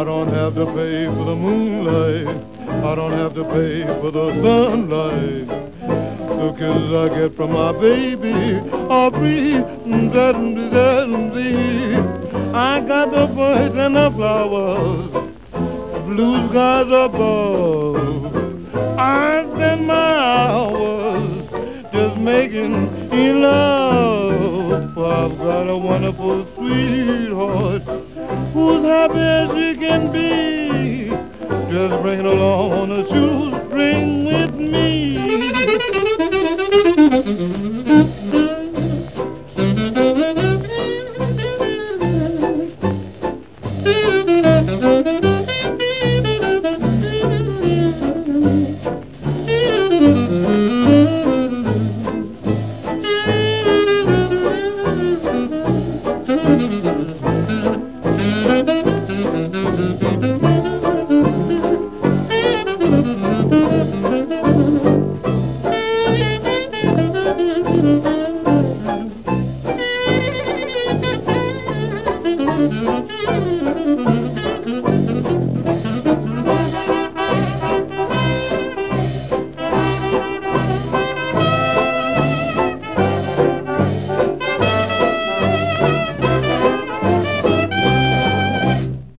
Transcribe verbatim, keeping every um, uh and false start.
don't have to pay for the moonlight. I don't have to pay for the sunlight. The kisses I get from my baby are free. That, that, that. I got the birds and the flowers, blue skies above. I spend my hours just making love. I've got a wonderful sweetheart who's happy as she can be. Just bring it along on a shoestring with me. Thank you.